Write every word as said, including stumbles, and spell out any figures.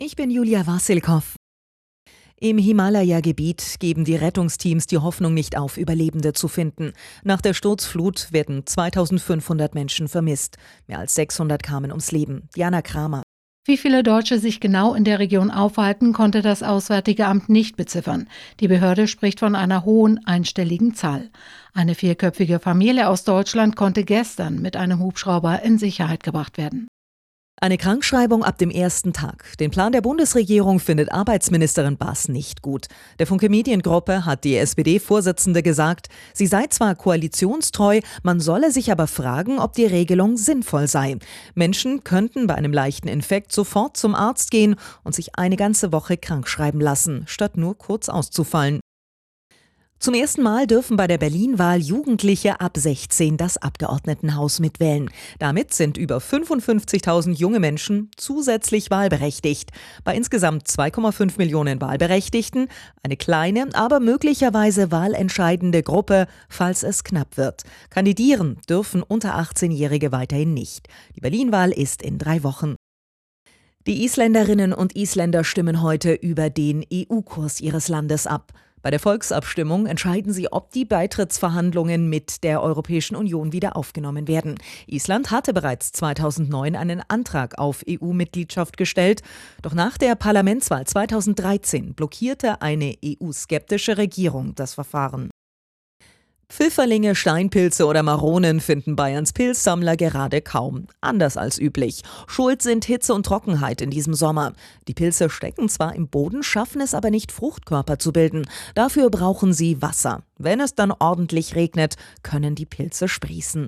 Ich bin Julia Wassilkow. Im Himalaya-Gebiet geben die Rettungsteams die Hoffnung nicht auf, Überlebende zu finden. Nach der Sturzflut werden zweitausendfünfhundert Menschen vermisst. Mehr als sechshundert kamen ums Leben. Diana Kramer. Wie viele Deutsche sich genau in der Region aufhalten, konnte das Auswärtige Amt nicht beziffern. Die Behörde spricht von einer hohen einstelligen Zahl. Eine vierköpfige Familie aus Deutschland konnte gestern mit einem Hubschrauber in Sicherheit gebracht werden. Eine Krankschreibung ab dem ersten Tag. Den Plan der Bundesregierung findet Arbeitsministerin Bass nicht gut. Der Funke Mediengruppe hat die S P D-Vorsitzende gesagt, sie sei zwar koalitionstreu, man solle sich aber fragen, ob die Regelung sinnvoll sei. Menschen könnten bei einem leichten Infekt sofort zum Arzt gehen und sich eine ganze Woche krankschreiben lassen, statt nur kurz auszufallen. Zum ersten Mal dürfen bei der Berlin-Wahl Jugendliche ab sechzehn das Abgeordnetenhaus mitwählen. Damit sind über fünfundfünfzigtausend junge Menschen zusätzlich wahlberechtigt. Bei insgesamt zwei Komma fünf Millionen Wahlberechtigten eine kleine, aber möglicherweise wahlentscheidende Gruppe, falls es knapp wird. Kandidieren dürfen unter achtzehnjährige weiterhin nicht. Die Berlin-Wahl ist in drei Wochen. Die Isländerinnen und Isländer stimmen heute über den E U-Kurs ihres Landes ab. Bei der Volksabstimmung entscheiden sie, ob die Beitrittsverhandlungen mit der Europäischen Union wieder aufgenommen werden. Island hatte bereits zweitausendneun einen Antrag auf E U-Mitgliedschaft gestellt. Doch nach der Parlamentswahl zweitausenddreizehn blockierte eine E U-skeptische Regierung das Verfahren. Pfifferlinge, Steinpilze oder Maronen finden Bayerns Pilzsammler gerade kaum. Anders als üblich. Schuld sind Hitze und Trockenheit in diesem Sommer. Die Pilze stecken zwar im Boden, schaffen es aber nicht, Fruchtkörper zu bilden. Dafür brauchen sie Wasser. Wenn es dann ordentlich regnet, können die Pilze sprießen.